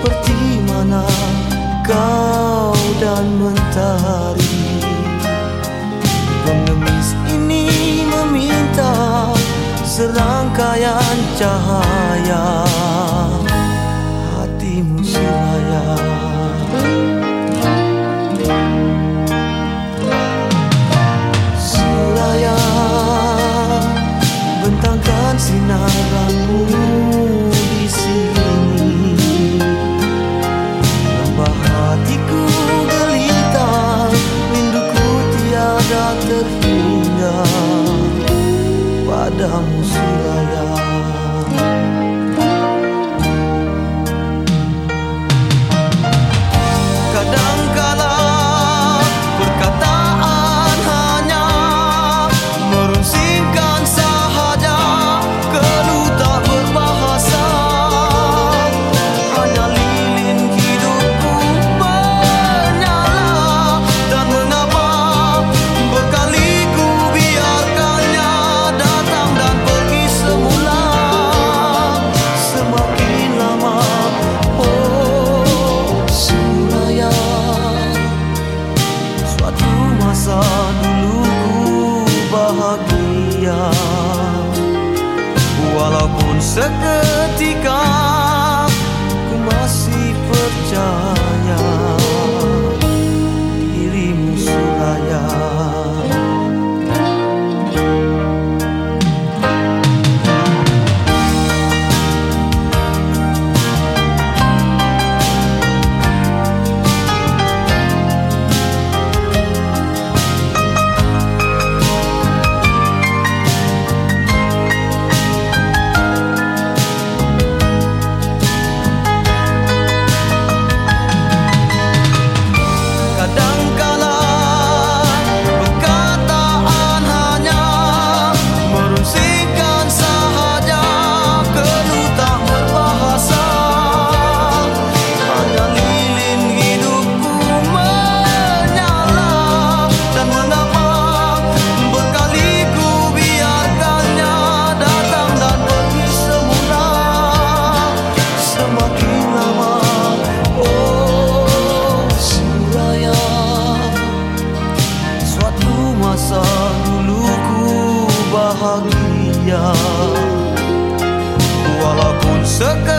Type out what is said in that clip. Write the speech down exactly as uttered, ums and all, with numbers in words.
seperti mana kau dan mentari. Pengemis ini meminta serangkaian cahaya, hatimu seraya. Seraya bentangkan sinaranmu di sini. Lembah hatiku gelita, rinduku tiada terhingga padamu seraya. Kadangkala perkataan hanya merunsingkan sahaja, keluh tak berbahasa. Hanya lilin hidupku menyala, dan mengapa berkali ku biarkannya datang dan pergi semula. Semakin lama, oh seraya, suatu masa dulu ku bahagia, walaupun seketika ku masih percaya dirimu seraya. Kadangkala perkataan hanya merunsingkan sahaja, keluh tak berbahasa. Hanya lilin hidupku menyala, dan mengapa berkali ku biarkannya datang dan pergi semula. Semakin lama, oh seraya, suatu masa dulu ku bahagia, walaupun sekarang